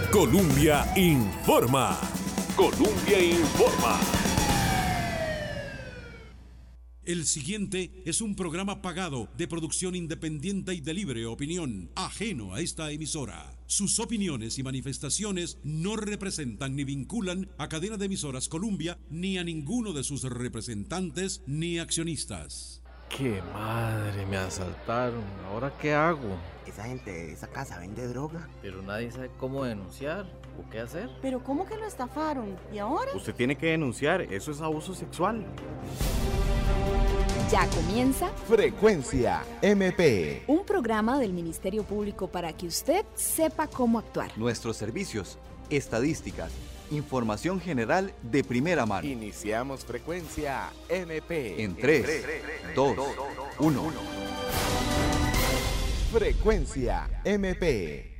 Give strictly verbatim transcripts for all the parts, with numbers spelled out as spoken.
Colombia Informa. Colombia Informa. El siguiente es un programa pagado de producción independiente y de libre opinión, ajeno a esta emisora. Sus opiniones y manifestaciones no representan ni vinculan a Cadena de Emisoras Colombia ni a ninguno de sus representantes ni accionistas. ¡Qué madre! Me asaltaron. ¿Ahora qué hago? Esa gente de esa casa vende droga. Pero nadie sabe cómo denunciar o qué hacer. ¿Pero cómo que lo estafaron? ¿Y ahora? Usted tiene que denunciar, eso es abuso sexual. Ya comienza Frecuencia M P, un programa del Ministerio Público para que usted sepa cómo actuar. Nuestros servicios, estadísticas, información general de primera mano. Iniciamos Frecuencia M P En tres, dos, uno. Frecuencia M P.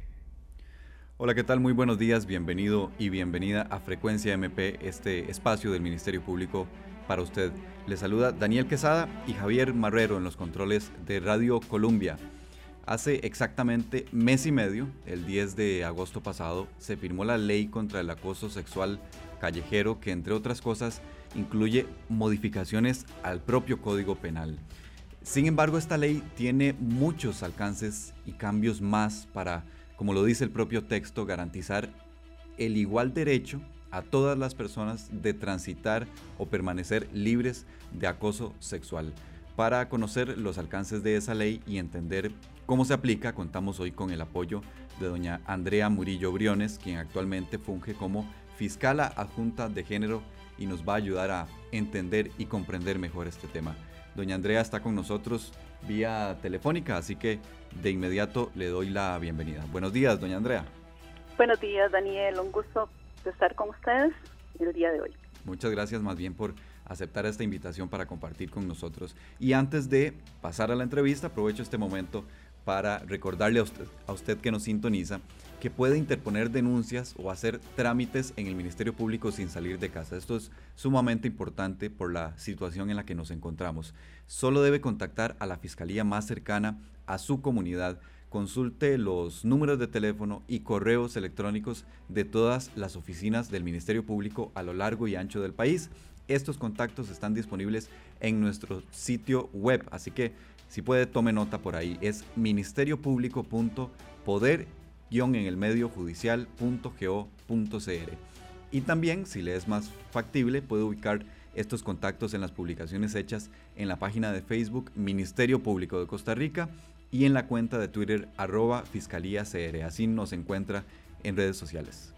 Hola, ¿qué tal? Muy buenos días, bienvenido y bienvenida a Frecuencia M P, este espacio del Ministerio Público para usted. Les saluda Daniel Quesada y Javier Marrero en los controles de Radio Colombia. Hace exactamente mes y medio, el diez de agosto pasado, se firmó la ley contra el acoso sexual callejero que, entre otras cosas, incluye modificaciones al propio Código Penal. Sin embargo, esta ley tiene muchos alcances y cambios más para, como lo dice el propio texto, garantizar el igual derecho a todas las personas de transitar o permanecer libres de acoso sexual. Para conocer los alcances de esa ley y entender cómo se aplica, contamos hoy con el apoyo de doña Andrea Murillo Briones, quien actualmente funge como fiscala adjunta de género y nos va a ayudar a entender y comprender mejor este tema. Doña Andrea está con nosotros vía telefónica, así que de inmediato le doy la bienvenida. Buenos días, doña Andrea. Buenos días, Daniel. Un gusto de estar con ustedes el día de hoy. Muchas gracias más bien por aceptar esta invitación para compartir con nosotros. Y antes de pasar a la entrevista, aprovecho este momento para recordarle a usted, a usted que nos sintoniza que puede interponer denuncias o hacer trámites en el Ministerio Público sin salir de casa. Esto es sumamente importante por la situación en la que nos encontramos. Solo debe contactar a la fiscalía más cercana a su comunidad. Consulte los números de teléfono y correos electrónicos de todas las oficinas del Ministerio Público a lo largo y ancho del país. Estos contactos están disponibles en nuestro sitio web, así que si puede tome nota por ahí. Es ministerio público punto poder guión en el medio judicial punto go punto cr. Y también, si le es más factible, puede ubicar estos contactos en las publicaciones hechas en la página de Facebook Ministerio Público de Costa Rica y en la cuenta de Twitter arroba Fiscalía C R. Así nos encuentra en redes sociales.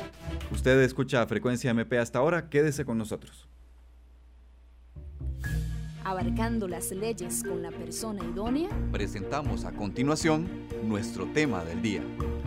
Usted escucha Frecuencia M P hasta ahora, quédese con nosotros. Abarcando las leyes con la persona idónea, presentamos a continuación nuestro tema del día.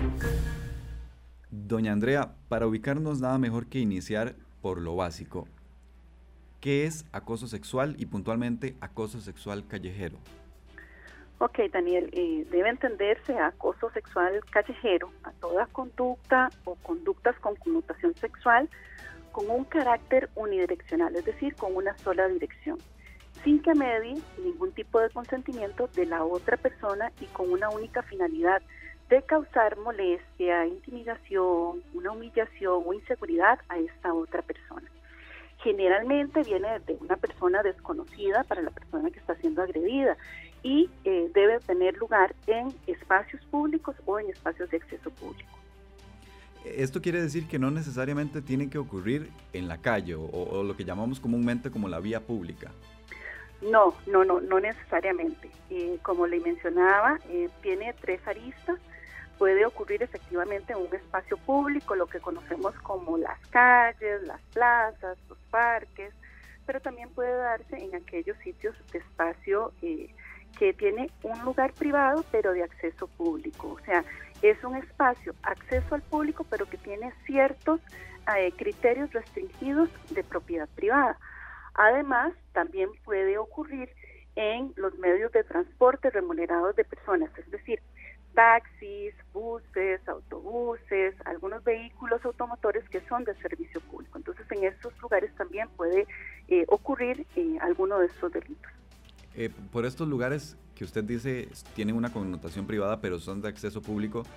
Doña Andrea, para ubicarnos nada mejor que iniciar por lo básico. ¿Qué es acoso sexual y puntualmente acoso sexual callejero? Ok, Daniel, eh, debe entenderse acoso sexual callejero a toda conducta o conductas con connotación sexual con un carácter unidireccional, es decir, con una sola dirección, sin que medie ningún tipo de consentimiento de la otra persona y con una única finalidad de causar molestia, intimidación, una humillación o inseguridad a esta otra persona. Generalmente viene de una persona desconocida para la persona que está siendo agredida y eh, debe tener lugar en espacios públicos o en espacios de acceso público. Esto quiere decir que no necesariamente tiene que ocurrir en la calle o, o lo que llamamos comúnmente como la vía pública. No, no, no, no necesariamente. Eh, como le mencionaba, eh, tiene tres aristas. Puede ocurrir efectivamente en un espacio público, lo que conocemos como las calles, las plazas, los parques, pero también puede darse en aquellos sitios de espacio eh, que tiene un lugar privado, pero de acceso público. O sea, es un espacio, acceso al público, pero que tiene ciertos eh, criterios restringidos de propiedad privada. Además, también puede ocurrir en los medios de transporte remunerados de personas, es decir, taxis, buses, autobuses, algunos vehículos automotores que son de servicio público. Entonces, en estos lugares también puede eh, ocurrir eh, alguno de estos delitos. Eh, por estos lugares que usted dice tienen una connotación privada, pero son de acceso público,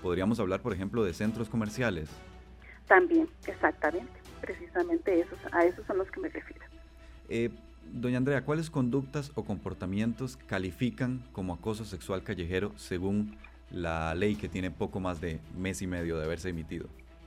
podríamos hablar, por ejemplo, de centros comerciales. También, exactamente, precisamente esos, a esos son los que me refiero. Eh, doña Andrea, ¿cuáles conductas o comportamientos califican como acoso sexual callejero según la ley que tiene poco más de mes y medio de haberse emitido?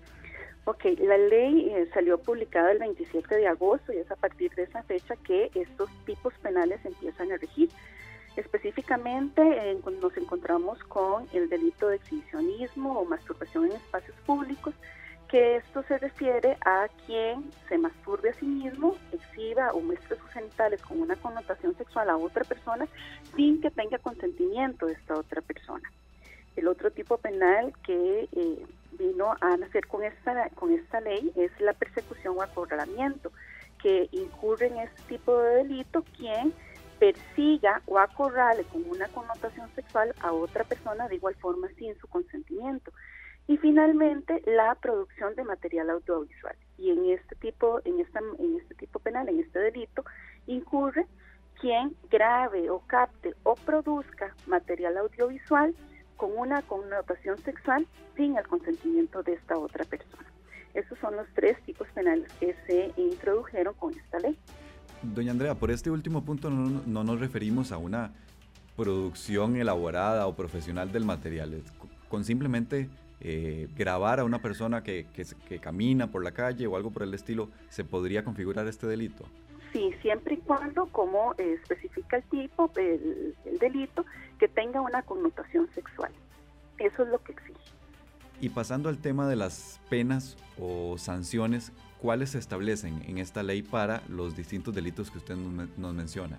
Ok, la ley eh, salió publicada el veintisiete de agosto y es a partir de esa fecha que estos tipos penales empiezan a regir. Específicamente eh, nos encontramos con el delito de exhibicionismo o masturbación en espacios públicos, que esto se refiere a quien se masturbe a sí mismo, exhiba o muestre sus genitales con una connotación sexual a otra persona sin que tenga consentimiento de esta otra persona. El otro tipo penal que eh, vino a nacer con esta, con esta ley es la persecución o acorralamiento, que incurre en este tipo de delito quien persiga o acorrale con una connotación sexual a otra persona de igual forma sin su consentimiento. Y finalmente la producción de material audiovisual. Y en este tipo, en esta, en este tipo penal, en este delito, incurre quien grabe o capte o produzca material audiovisual con una connotación sexual sin el consentimiento de esta otra persona. Esos son los tres tipos penales que se introdujeron con esta ley. Doña Andrea, por este último punto no, no nos referimos a una producción elaborada o profesional del material. Con simplemente eh, grabar a una persona que, que, que camina por la calle o algo por el estilo, ¿se podría configurar este delito? Sí, siempre y cuando, como eh, especifica el tipo, el, el delito, que tenga una connotación sexual. Eso es lo que exige. Y pasando al tema de las penas o sanciones, ¿cuáles se establecen en esta ley para los distintos delitos que usted nos, nos menciona?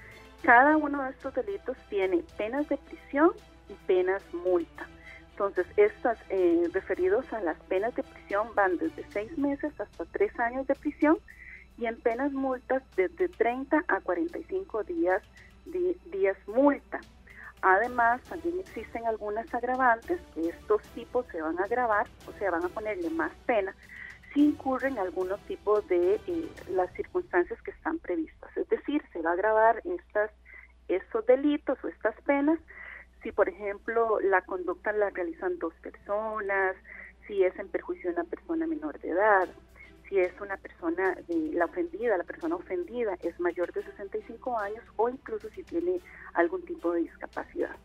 Cada uno de estos delitos tiene penas de prisión y penas multa. Entonces, estas eh, referidos a las penas de prisión van desde seis meses hasta tres años de prisión, y en penas multas desde treinta a cuarenta y cinco días, di, días multa. Además, también existen algunas agravantes, que estos tipos se van a agravar, o sea, van a ponerle más pena, si incurren algunos tipos de eh, las circunstancias que están previstas. Es decir, se va a agravar estas, estos delitos o estas penas si, por ejemplo, la conducta la realizan dos personas, si es en perjuicio de una persona menor de edad, si es una persona, de la ofendida, la persona ofendida es mayor de sesenta y cinco años o incluso si tiene algún tipo de discapacidad.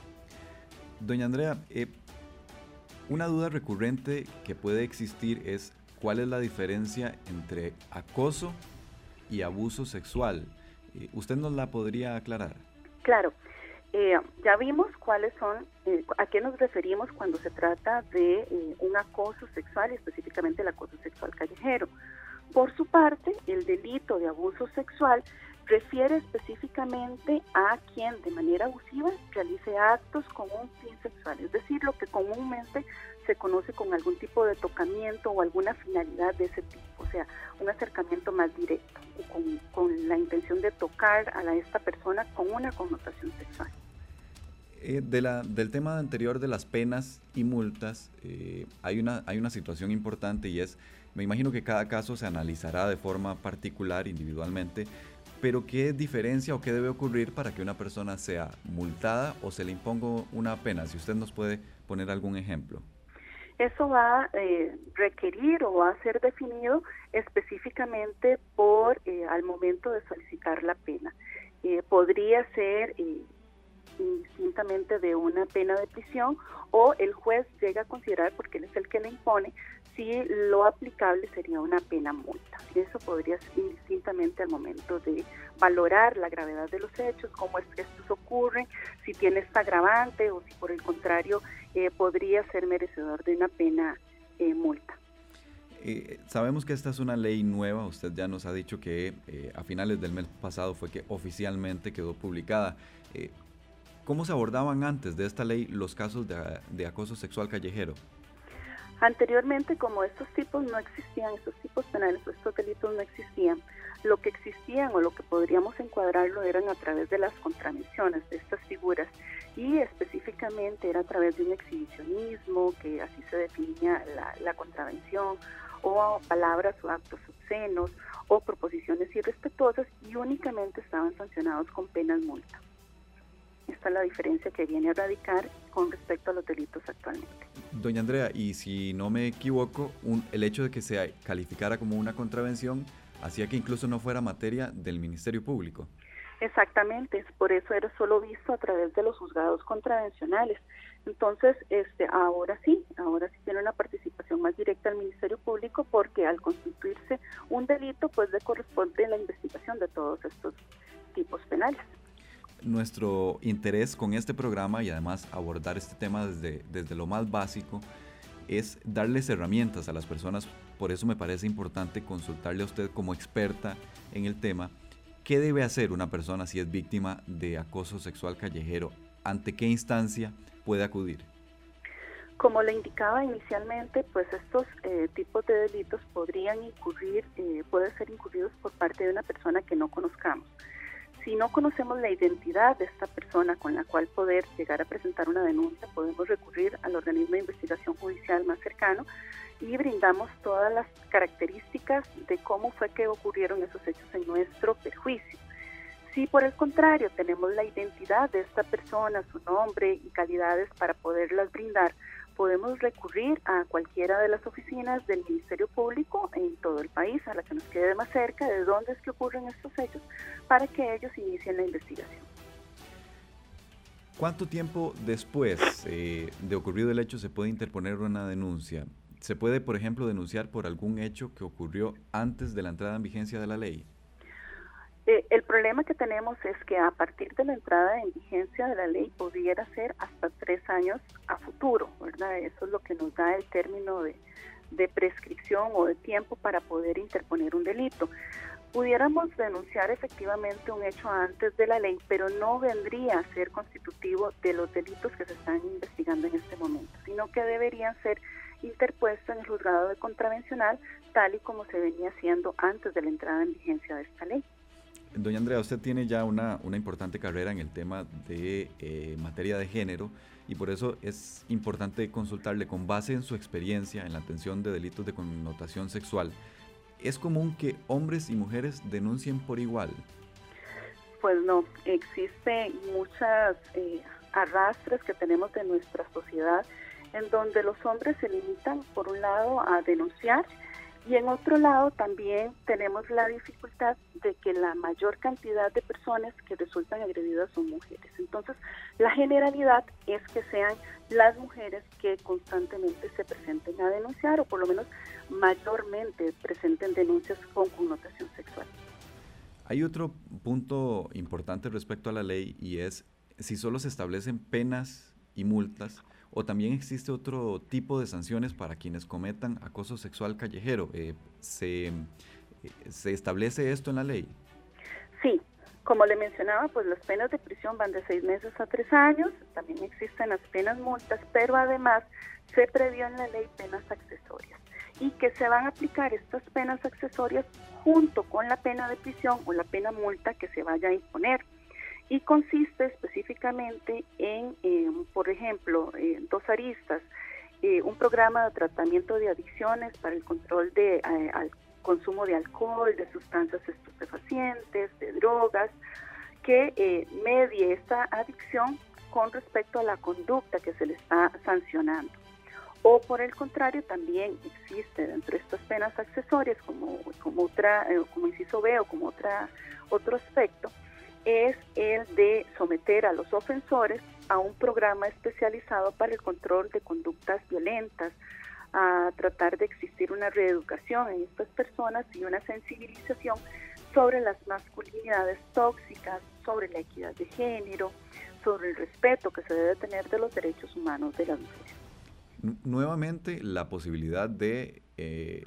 Doña Andrea, eh, una duda recurrente que puede existir es cuál es la diferencia entre acoso y abuso sexual. Eh, ¿Usted nos la podría aclarar? Claro. Eh, ya vimos cuáles son, eh, a qué nos referimos cuando se trata de eh, un acoso sexual, y específicamente el acoso sexual callejero. Por su parte, el delito de abuso sexual refiere específicamente a quien de manera abusiva realice actos con un fin sexual, es decir, lo que comúnmente se conoce con algún tipo de tocamiento o alguna finalidad de ese tipo, o sea, un acercamiento más directo, con, con la intención de tocar a la, esta persona con una connotación sexual. Eh, de la, del tema anterior de las penas y multas, eh, hay, una, hay una situación importante y es, me imagino que cada caso se analizará de forma particular, individualmente, pero ¿qué diferencia o qué debe ocurrir para que una persona sea multada o se le imponga una pena? Si usted nos puede poner algún ejemplo. Eso va a eh, requerir o va a ser definido específicamente por eh, al momento de solicitar la pena. Eh, podría ser eh, indistintamente de una pena de prisión o el juez llega a considerar, porque él es el que le impone, si lo aplicable sería una pena multa. Eso podría ser indistintamente al momento de valorar la gravedad de los hechos, cómo es que estos ocurren, si tiene esta agravante o si por el contrario eh, podría ser merecedor de una pena eh, multa. Eh, sabemos que esta es una ley nueva, usted ya nos ha dicho que eh, a finales del mes pasado fue que oficialmente quedó publicada. Eh, ¿Cómo se abordaban antes de esta ley los casos de, de acoso sexual callejero? Anteriormente, como estos tipos no existían, estos tipos penales o estos delitos no existían, lo que existían o lo que podríamos encuadrarlo eran a través de las contravenciones de estas figuras y específicamente era a través de un exhibicionismo, que así se definía la, la contravención, o palabras o actos obscenos o proposiciones irrespetuosas y únicamente estaban sancionados con penas multa. Esta es la diferencia que viene a radicar con respecto a los delitos actualmente. Doña Andrea, y si no me equivoco, un, el hecho de que se calificara como una contravención hacía que incluso no fuera materia del Ministerio Público. Exactamente, por eso era solo visto a través de los juzgados contravencionales. Entonces, este, ahora sí, ahora sí tiene una participación más directa al Ministerio Público, porque al constituirse un delito, pues le corresponde la investigación de todos estos tipos penales. Nuestro interés con este programa y además abordar este tema desde, desde lo más básico es darles herramientas a las personas. Por eso me parece importante consultarle a usted como experta en el tema. ¿Qué debe hacer una persona si es víctima de acoso sexual callejero? ¿Ante qué instancia puede acudir? Como le indicaba inicialmente, pues estos eh, tipos de delitos podrían incurrir, eh, pueden ser incurridos por parte de una persona que no conozcamos. Si no conocemos la identidad de esta persona con la cual poder llegar a presentar una denuncia, podemos recurrir al organismo de investigación judicial más cercano y brindamos todas las características de cómo fue que ocurrieron esos hechos en nuestro perjuicio. Si por el contrario tenemos la identidad de esta persona, su nombre y calidades para poderlas brindar, podemos recurrir a cualquiera de las oficinas del Ministerio Público en todo el país, a la que nos quede más cerca de dónde es que ocurren estos hechos, para que ellos inicien la investigación. ¿Cuánto tiempo después eh, de ocurrido el hecho se puede interponer una denuncia? ¿Se puede, por ejemplo, denunciar por algún hecho que ocurrió antes de la entrada en vigencia de la ley? Eh, el problema que tenemos es que a partir de la entrada en vigencia de la ley pudiera ser hasta tres años a futuro, ¿verdad? Eso es lo que nos da el término de, de prescripción o de tiempo para poder interponer un delito. Pudiéramos denunciar efectivamente un hecho antes de la ley, pero no vendría a ser constitutivo de los delitos que se están investigando en este momento, sino que deberían ser interpuestos en el juzgado de contravencional, tal y como se venía haciendo antes de la entrada en vigencia de esta ley. Doña Andrea, usted tiene ya una, una importante carrera en el tema de eh, materia de género y por eso es importante consultarle con base en su experiencia en la atención de delitos de connotación sexual. ¿Es común que hombres y mujeres denuncien por igual? Pues no, existen muchas eh, arrastres que tenemos de nuestra sociedad en donde los hombres se limitan por un lado a denunciar y en otro lado también tenemos la dificultad de que la mayor cantidad de personas que resultan agredidas son mujeres. Entonces, la generalidad es que sean las mujeres que constantemente se presenten a denunciar o por lo menos mayormente presenten denuncias con connotación sexual. Hay otro punto importante respecto a la ley y es si solo se establecen penas y multas o también existe otro tipo de sanciones para quienes cometan acoso sexual callejero. Eh, ¿se, ¿Se establece esto en la ley? Sí, como le mencionaba, pues las penas de prisión van de seis meses a tres años, también existen las penas multas, pero además se previó en la ley penas accesorias y que se van a aplicar estas penas accesorias junto con la pena de prisión o la pena multa que se vaya a imponer. Y consiste específicamente en, eh, por ejemplo, eh, dos aristas, eh, un programa de tratamiento de adicciones para el control de eh, al consumo de alcohol, de sustancias estupefacientes, de drogas, que eh, medie esta adicción con respecto a la conducta que se le está sancionando. O por el contrario, también existe dentro de estas penas accesorias como, como, otra, eh, como inciso B o como otra, otro aspecto, es el de someter a los ofensores a un programa especializado para el control de conductas violentas, a tratar de existir una reeducación en estas personas y una sensibilización sobre las masculinidades tóxicas, sobre la equidad de género, sobre el respeto que se debe tener de los derechos humanos de las mujeres. Nuevamente, la posibilidad de eh,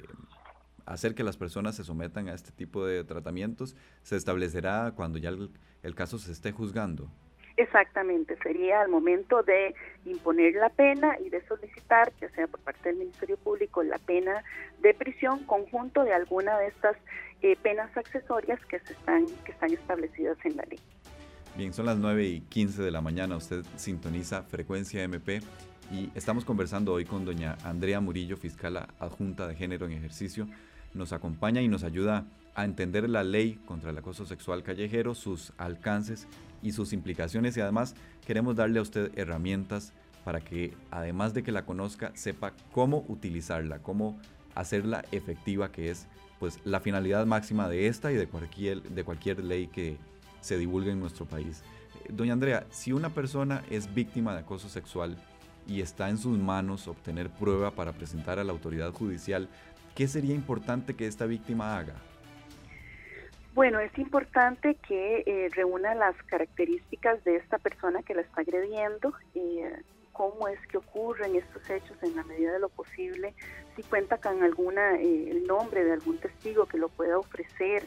hacer que las personas se sometan a este tipo de tratamientos se establecerá cuando ya el, el caso se esté juzgando. Exactamente, sería al momento de imponer la pena y de solicitar, ya sea por parte del Ministerio Público, la pena de prisión conjunto de alguna de estas eh, penas accesorias que, se están, que están establecidas en la ley. Bien, son las nueve y quince de la mañana, usted sintoniza Frecuencia M P y estamos conversando hoy con doña Andrea Murillo, fiscal adjunta de género en ejercicio. nos acompaña y nos ayuda a entender la ley contra el acoso sexual callejero, sus alcances y sus implicaciones, y además queremos darle a usted herramientas para que, además de que la conozca, sepa cómo utilizarla, cómo hacerla efectiva, que es pues la finalidad máxima de esta y de cualquier, de cualquier ley que se divulgue en nuestro país. Doña Andrea, si una persona es víctima de acoso sexual y está en sus manos obtener prueba para presentar a la autoridad judicial, ¿qué sería importante que esta víctima haga? Bueno, es importante que eh, reúna las características de esta persona que la está agrediendo, eh, cómo es que ocurren estos hechos en la medida de lo posible, si cuenta con alguna eh, el nombre de algún testigo que lo pueda ofrecer,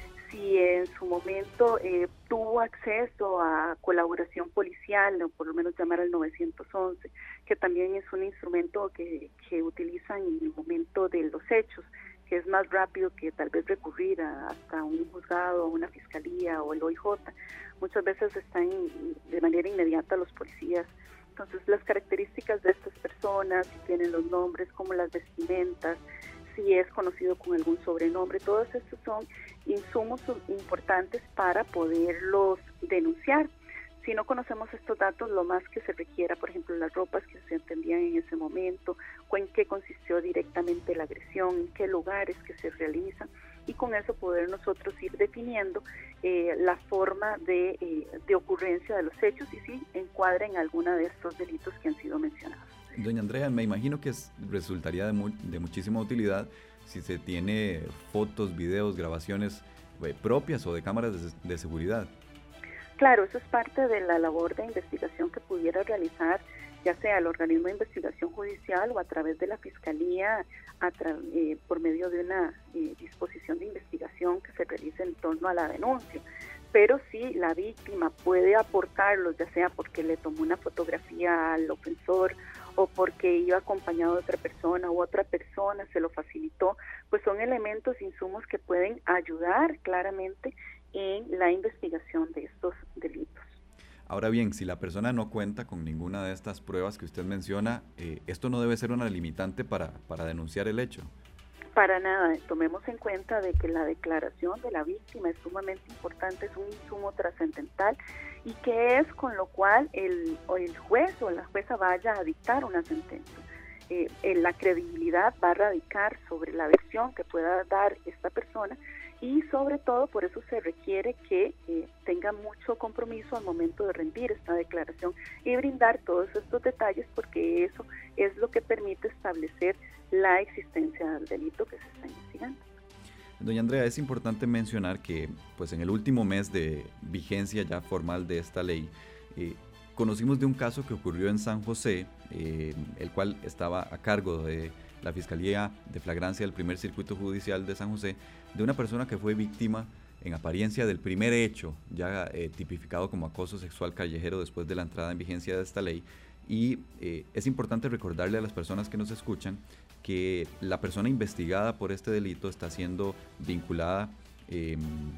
si en su momento eh, tuvo acceso a colaboración policial, o por lo menos llamar al nueve once, que también es un instrumento que, que utilizan en el momento de los hechos, que es más rápido que tal vez recurrir a, hasta un juzgado, una fiscalía o el O I J. Muchas veces están de manera inmediata los policías. Entonces, las características de estas personas, si tienen los nombres, como las vestimentas, si es conocido con algún sobrenombre, todos estos son insumos importantes para poderlos denunciar. Si no conocemos estos datos, lo más que se requiera, por ejemplo, las ropas que se entendían en ese momento, en qué consistió directamente la agresión, en qué lugares que se realizan, y con eso poder nosotros ir definiendo eh, la forma de, eh, de ocurrencia de los hechos y si encuadra en alguna de estos delitos que han sido mencionados. Doña Andrea, me imagino que es, resultaría de, mu de muchísima utilidad si se tiene fotos, videos, grabaciones eh, propias o de cámaras de, de seguridad. Claro, eso es parte de la labor de investigación que pudiera realizar ya sea el organismo de investigación judicial o a través de la Fiscalía, a eh, por medio de una eh, disposición de investigación que se realice en torno a la denuncia. Pero si la víctima puede aportarlos, ya sea porque le tomó una fotografía al ofensor o porque iba acompañado de otra persona u otra persona se lo facilitó, pues son elementos, insumos que pueden ayudar claramente en la investigación de estos delitos. Ahora bien, si la persona no cuenta con ninguna de estas pruebas que usted menciona, eh, ¿esto no debe ser una limitante para, para denunciar el hecho? Para nada, tomemos en cuenta de que la declaración de la víctima es sumamente importante, es un insumo trascendental y que es con lo cual el, o el juez o la jueza vaya a dictar una sentencia. Eh, la credibilidad va a radicar sobre la versión que pueda dar esta persona y sobre todo por eso se requiere que eh, tenga mucho compromiso al momento de rendir esta declaración y brindar todos estos detalles, porque eso es lo que permite establecer la existencia del delito que se está investigando. Doña Andrea, es importante mencionar que pues en el último mes de vigencia ya formal de esta ley, eh, conocimos de un caso que ocurrió en San José, eh, el cual estaba a cargo de la Fiscalía de Flagrancia del Primer Circuito Judicial de San José, de una persona que fue víctima en apariencia del primer hecho, ya eh, tipificado como acoso sexual callejero después de la entrada en vigencia de esta ley. Y eh, es importante recordarle a las personas que nos escuchan que la persona investigada por este delito está siendo vinculada eh,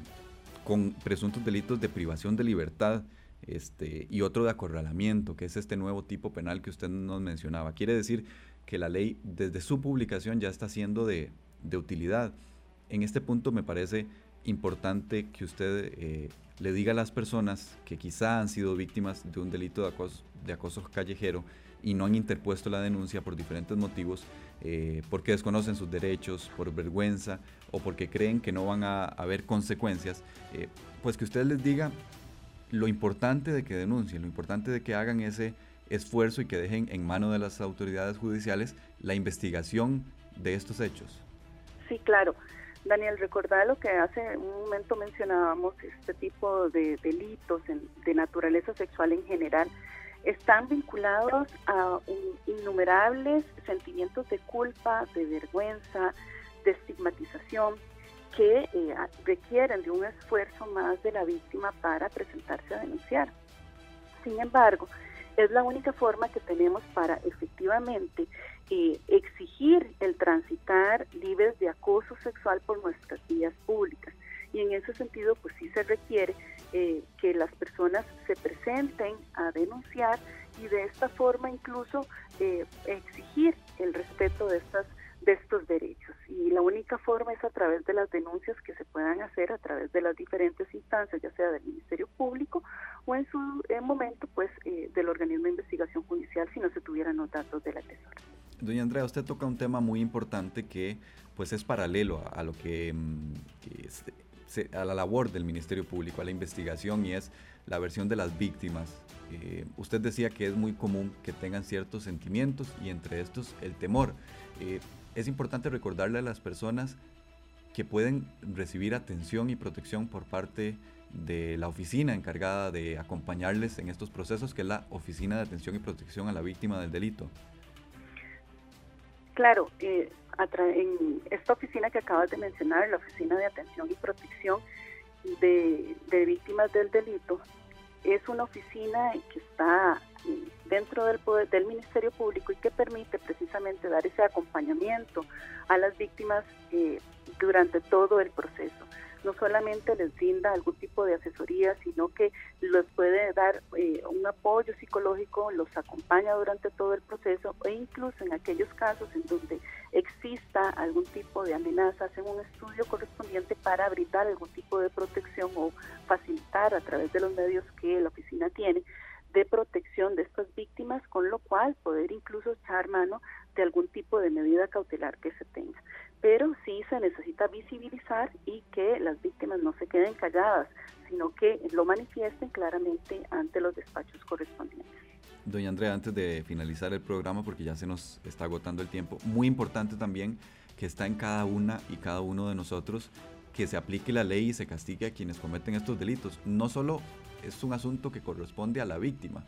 con presuntos delitos de privación de libertad este, y otro de acorralamiento, que es este nuevo tipo penal que usted nos mencionaba. Quiere decir que la ley desde su publicación ya está siendo de, de utilidad. En este punto me parece importante que usted eh, le diga a las personas que quizá han sido víctimas de un delito de acoso, de acoso callejero y no han interpuesto la denuncia por diferentes motivos, eh, porque desconocen sus derechos, por vergüenza o porque creen que no van a haber consecuencias, eh, pues que usted les diga lo importante de que denuncien, lo importante de que hagan ese esfuerzo y que dejen en manos de las autoridades judiciales la investigación de estos hechos. Sí, claro. Daniel, recordar lo que hace un momento mencionábamos, este tipo de delitos en, de naturaleza sexual en general, están vinculados a un, innumerables sentimientos de culpa, de vergüenza, de estigmatización, que eh, requieren de un esfuerzo más de la víctima para presentarse a denunciar. Sin embargo, es la única forma que tenemos para efectivamente eh, exigir el transitar libres de acoso sexual por nuestras vías públicas. Y en ese sentido, pues sí se requiere eh, que las personas se presenten a denunciar y de esta forma incluso eh, exigir el respeto de estas de estos derechos. Y la única forma es las denuncias que se puedan hacer a través de las diferentes instancias, ya sea del Ministerio Público o en su eh, momento pues eh, del organismo de investigación judicial si no se tuvieran los datos de la Tesora. Doña Andrea, usted toca un tema muy importante que pues es paralelo a, a lo que, que es, se, a la labor del Ministerio Público, a la investigación, y es la versión de las víctimas. Eh, usted decía que es muy común que tengan ciertos sentimientos y entre estos el temor. Eh, es importante recordarle a las personas que pueden recibir atención y protección por parte de la oficina encargada de acompañarles en estos procesos, que es la Oficina de Atención y Protección a la Víctima del Delito. Claro, eh, en esta oficina que acabas de mencionar, la Oficina de Atención y Protección de, de Víctimas del Delito, es una oficina que está dentro del poder del Ministerio Público y que permite precisamente dar ese acompañamiento a las víctimas eh, durante todo el proceso. No solamente les brinda algún tipo de asesoría, sino que les puede dar eh, un apoyo psicológico, los acompaña durante todo el proceso e incluso en aquellos casos en donde exista algún tipo de amenaza, hacen un estudio correspondiente para brindar algún tipo de protección o facilitar a través de los medios que la oficina tiene de protección de estas víctimas, con lo cual poder incluso echar mano de algún tipo de medida cautelar que se tenga. Pero sí se necesita visibilizar y que las víctimas no se queden calladas, sino que lo manifiesten claramente ante los despachos correspondientes. Doña Andrea, antes de finalizar el programa, porque ya se nos está agotando el tiempo, muy importante también que está en cada una y cada uno de nosotros que se aplique la ley y se castigue a quienes cometen estos delitos. No solo es un asunto que corresponde a la víctima.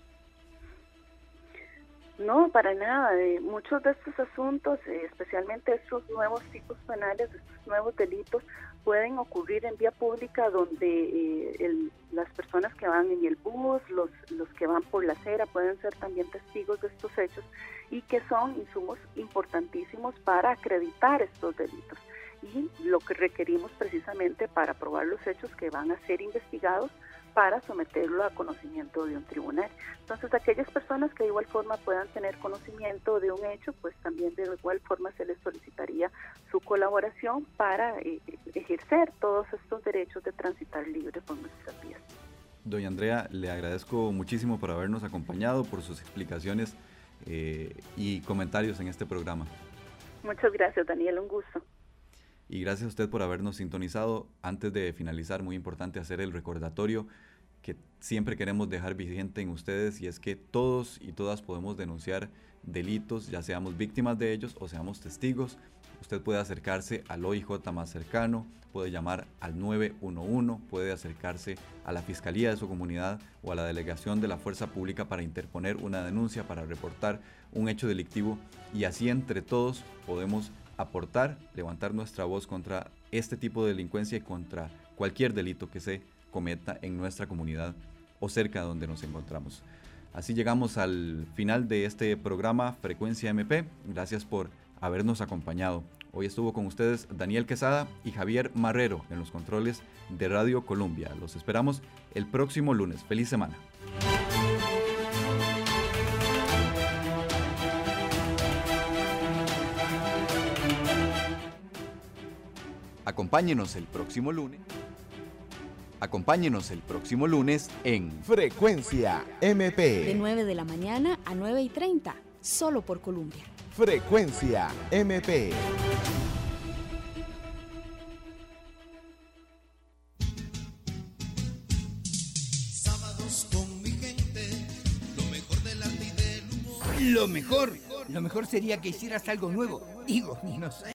No, para nada. Eh, muchos de estos asuntos, eh, especialmente estos nuevos tipos penales, estos nuevos delitos, pueden ocurrir en vía pública donde eh, el, las personas que van en el bus, los, los que van por la acera, pueden ser también testigos de estos hechos y que son insumos importantísimos para acreditar estos delitos. Y lo que requerimos precisamente para probar los hechos que van a ser investigados para someterlo a conocimiento de un tribunal. Entonces, aquellas personas que de igual forma puedan tener conocimiento de un hecho, pues también de igual forma se les solicitaría su colaboración para eh, ejercer todos estos derechos de transitar libre por nuestras vías. Doña Andrea, le agradezco muchísimo por habernos acompañado, por sus explicaciones eh, y comentarios en este programa. Muchas gracias, Daniel, un gusto. Y gracias a usted por habernos sintonizado. Antes de finalizar, muy importante hacer el recordatorio que siempre queremos dejar vigente en ustedes, y es que todos y todas podemos denunciar delitos, ya seamos víctimas de ellos o seamos testigos. Usted puede acercarse al O I J más cercano, puede llamar al nueve uno uno, puede acercarse a la Fiscalía de su comunidad o a la Delegación de la Fuerza Pública para interponer una denuncia, para reportar un hecho delictivo, y así entre todos podemos aportar, levantar nuestra voz contra este tipo de delincuencia y contra cualquier delito que se cometa en nuestra comunidad o cerca de donde nos encontramos. Así llegamos al final de este programa Frecuencia M P. Gracias por habernos acompañado. Hoy estuvo con ustedes Daniel Quesada y Javier Marrero en los controles de Radio Colombia. Los esperamos el próximo lunes. Feliz semana. Acompáñenos el próximo lunes. Acompáñenos el próximo lunes en Frecuencia M P. De nueve de la mañana a nueve y treinta, solo por Colombia. Frecuencia M P. Sábados con mi gente, lo mejor del arte y del humor. Lo mejor, lo mejor sería que hicieras algo nuevo. Digo, ni no sé.